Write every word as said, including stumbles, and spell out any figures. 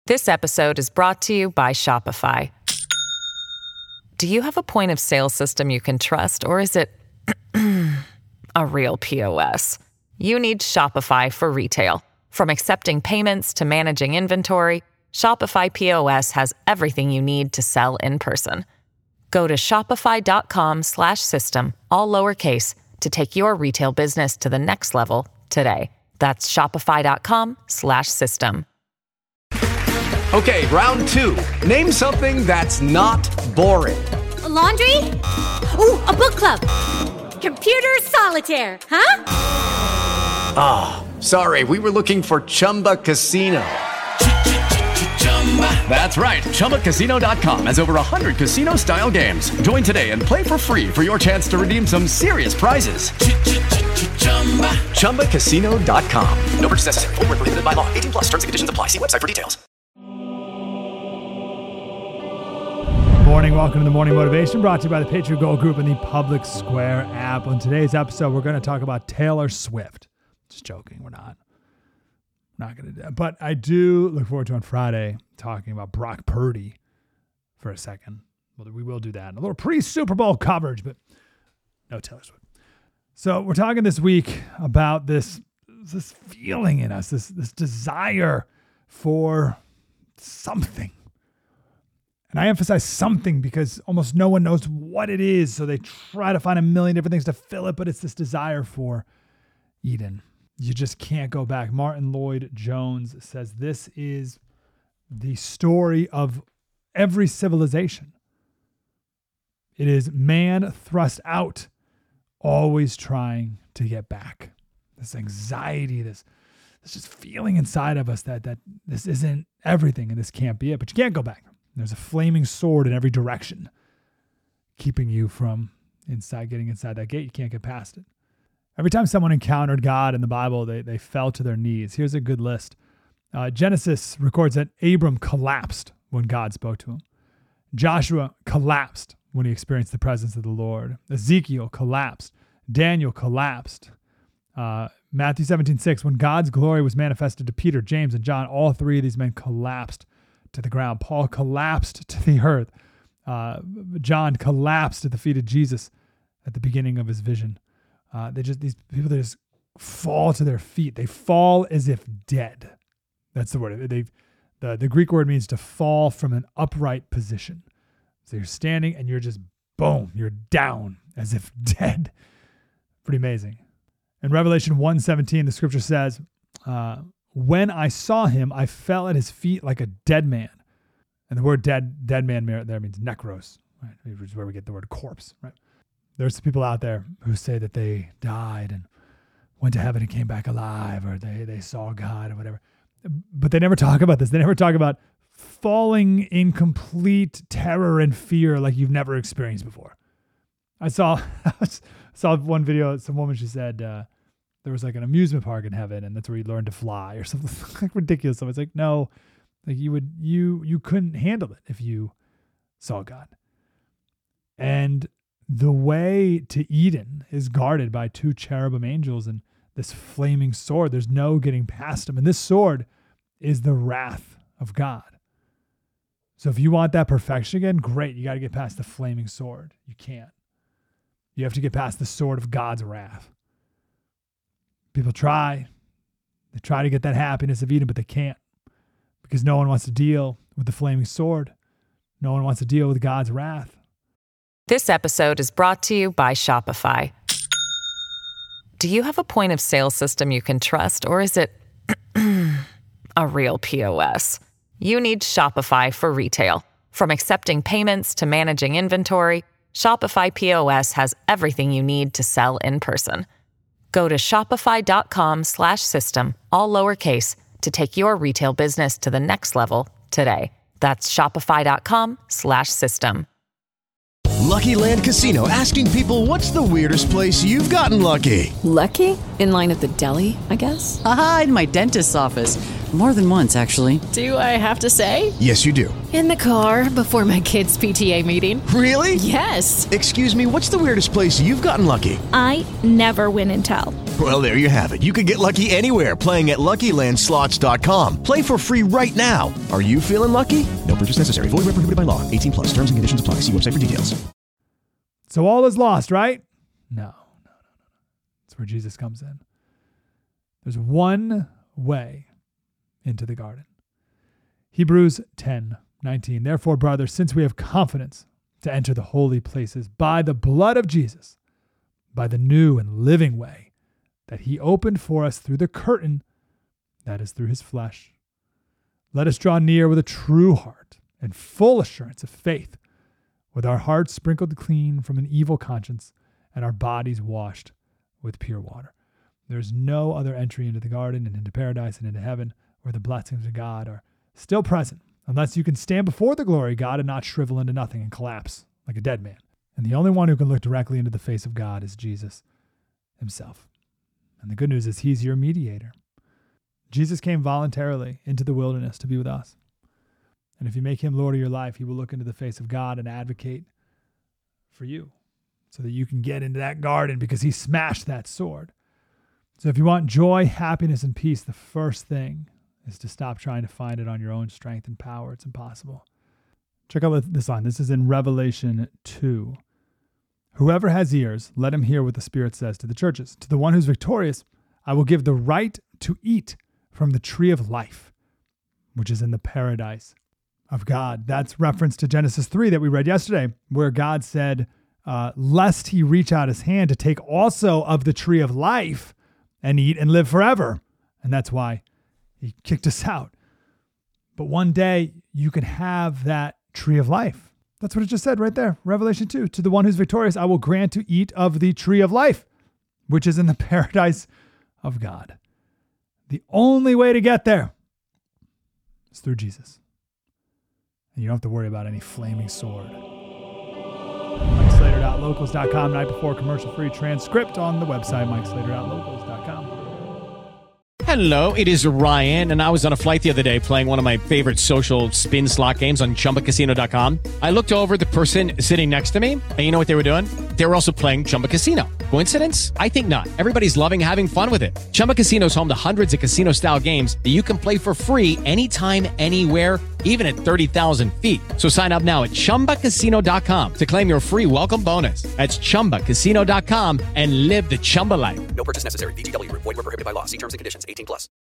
This episode is brought to you by Shopify. Do you have a point of sale system you can trust, or is it a real P O S? You need Shopify for retail. From accepting payments to managing inventory, Shopify P O S has everything you need to sell in person. Go to shopify.com slash system, all lowercase, to take your retail business to the next level today. That's shopify.com slash system. Okay, round two. Name something that's not boring. A laundry? Ooh, a book club. Computer solitaire, huh? Ah, oh, sorry, we were looking for Chumba Casino. That's right, Chumba Casino dot com has over one hundred casino-style games. Join today and play for free for your chance to redeem some serious prizes. Chumba Casino dot com. No purchase necessary. Void where prohibited by law. eighteen plus terms and conditions apply. See website for details. Morning, welcome to the Morning Motivation, brought to you by the Patriot Gold Group and the Public Square app. On today's episode, we're going to talk about Taylor Swift. Just joking, we're not. Not going to do that. But I do look forward to on Friday talking about Brock Purdy for a second. Well, we will do that. A little pre-Super Bowl coverage, but no Taylor Swift. So we're talking this week about this, this feeling in us, this, this desire for something. And I emphasize something because almost no one knows what it is. So they try to find a million different things to fill it, but it's this desire for Eden. You just can't go back. Martin Lloyd-Jones says this is the story of every civilization. It is man thrust out, always trying to get back. This anxiety, this, this just feeling inside of us that, that this isn't everything and this can't be it, but you can't go back. There's a flaming sword in every direction, keeping you from inside, getting inside that gate. You can't get past it. Every time someone encountered God in the Bible, they, they fell to their knees. Here's a good list. Uh, Genesis records that Abram collapsed when God spoke to him. Joshua collapsed when he experienced the presence of the Lord. Ezekiel collapsed. Daniel collapsed. Uh, Matthew seventeen six, when God's glory was manifested to Peter, James, and John, all three of these men collapsed to the ground. Paul collapsed to the earth. Uh, John collapsed at the feet of Jesus at the beginning of his vision. Uh, they just, these people, they just fall to their feet. They fall as if dead. That's the word. They, the, the Greek word means to fall from an upright position. So you're standing and you're just, boom, you're down as if dead. Pretty amazing. In Revelation one seventeen, the scripture says, uh, when I saw him, I fell at his feet like a dead man. And the word dead, dead man there means necros, right? Which is where we get the word corpse, right? There's people out there who say that they died and went to heaven and came back alive, or they, they saw God or whatever. But they never talk about this. They never talk about falling in complete terror and fear like you've never experienced before. I saw, I saw one video, some woman, she said, uh, there was like an amusement park in heaven and that's where you learn to fly or something like ridiculous. So it's like, no, like you would, you, you couldn't handle it if you saw God. And the way to Eden is guarded by two cherubim angels and this flaming sword. There's no getting past them. And this sword is the wrath of God. So if you want that perfection again, great. You got to get past the flaming sword. You can't. You have to get past the sword of God's wrath. People try. They try to get that happiness of Eden, but they can't because no one wants to deal with the flaming sword. No one wants to deal with God's wrath. This episode is brought to you by Shopify. Do you have a point of sale system you can trust, or is it a real P O S? You need Shopify for retail. From accepting payments to managing inventory, Shopify P O S has everything you need to sell in person. Go to shopify.com slash system, all lowercase, to take your retail business to the next level today. That's shopify.com slash system. Lucky Land Casino, asking people, what's the weirdest place you've gotten lucky? Lucky? In line at the deli, I guess? Aha, in my dentist's office. More than once, actually. Do I have to say? Yes, you do. In the car before my kids' P T A meeting. Really? Yes. Excuse me, what's the weirdest place you've gotten lucky? I never win and tell. Well, there you have it. You can get lucky anywhere, playing at Lucky Land Slots dot com. Play for free right now. Are you feeling lucky? No purchase necessary. Void where prohibited by law. eighteen plus. Terms and conditions apply. See website for details. So all is lost, right? No, no, no, no. That's where Jesus comes in. There's one way into the garden. Hebrews ten nineteen. Therefore, brothers, since we have confidence to enter the holy places by the blood of Jesus, by the new and living way that he opened for us through the curtain, that is through his flesh, let us draw near with a true heart and full assurance of faith, with our hearts sprinkled clean from an evil conscience and our bodies washed with pure water. There's no other entry into the garden and into paradise and into heaven where the blessings of God are still present, unless you can stand before the glory of God and not shrivel into nothing and collapse like a dead man. And the only one who can look directly into the face of God is Jesus himself. And the good news is he's your mediator. Jesus came voluntarily into the wilderness to be with us. And if you make him Lord of your life, he will look into the face of God and advocate for you so that you can get into that garden because he smashed that sword. So if you want joy, happiness, and peace, the first thing is to stop trying to find it on your own strength and power. It's impossible. Check out this line. This is in Revelation two. Whoever has ears, let him hear what the Spirit says to the churches. To the one who's victorious, I will give the right to eat from the tree of life, which is in the paradise of God. That's reference to Genesis three that we read yesterday, where God said, uh, lest he reach out his hand to take also of the tree of life and eat and live forever. And that's why he kicked us out. But one day you can have that tree of life. That's what it just said right there. Revelation two, to the one who's victorious, I will grant to eat of the tree of life, which is in the paradise of God. The only way to get there is through Jesus. And you don't have to worry about any flaming sword. Mike Slater dot locals dot com, night before commercial free transcript on the website, Mike Slater dot locals dot com. Hello, it is Ryan, and I was on a flight the other day playing one of my favorite social spin slot games on Chumba Casino dot com. I looked over at the person sitting next to me, and you know what they were doing? They were also playing Chumba Casino. Coincidence? I think not. Everybody's loving having fun with it. Chumba Casino is home to hundreds of casino-style games that you can play for free anytime, anywhere, even at thirty thousand feet. So sign up now at Chumba Casino dot com to claim your free welcome bonus. That's Chumba Casino dot com and live the Chumba life. No purchase necessary. V G W. Void where prohibited by law. See terms and conditions. eighteen plus.